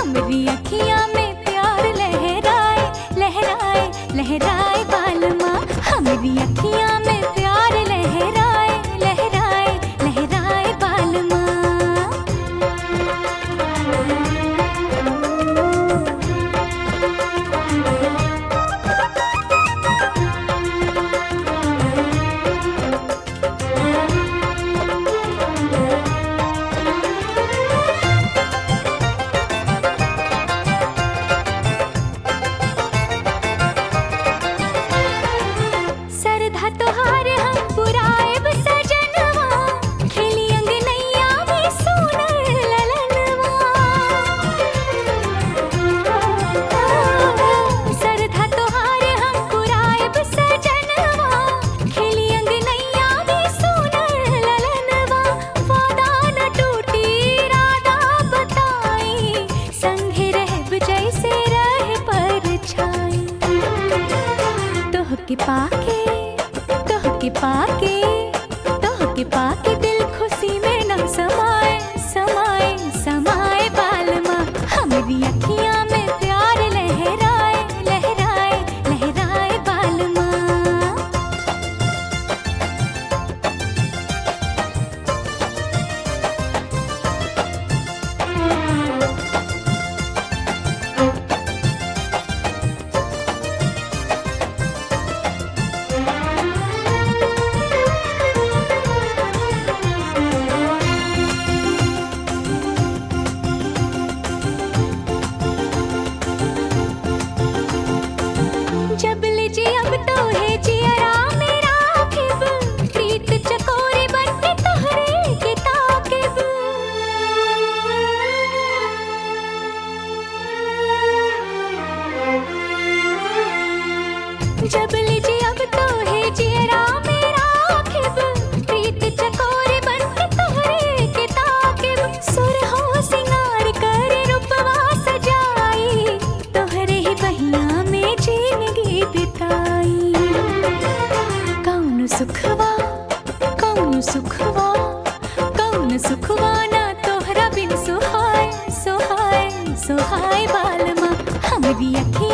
हमरी अखियां में प्यार लहराए लहराए लहराए बालमा। हमरी अखियां में प्यार लहराए लहराए लहराए बालमा। सरधा तोहार हम पुराएब सजनवा, खेली अंगनैया में सोनर ललनवा। सरधा तोहार हम पुराएब सजनवा, खेली अंगनैया में सोनर ललनवा। वादा न टूटी इरादा बताई, संगे रहब जैसे रहे परछाई। तोहके पाके तोहके पाके तोहके पाके दिल खुशी में न समाए समाए समाए बालमा। हमरी अखियां में प्यार लहराए लहराए लहराए बालमा। जब लीजे अब तो है जियरा मेरा खिब, प्रीत चकोरे बन के तोहरे के ताकिब। जब लीजे अब तो है जियरा मेरा खिब, प्रीत चकोरे बन के तोहरे के ताकिब। सुरहो सिंगार करे रूपवा सजाई, तोहरे ही बहिया में जिंदगी बिताई। कौन सुखवा कौन सुखवा कौन सुखवा ना तोहरा बिन सुहाए सुहाए सुहाए बालमा। हमरी अखियां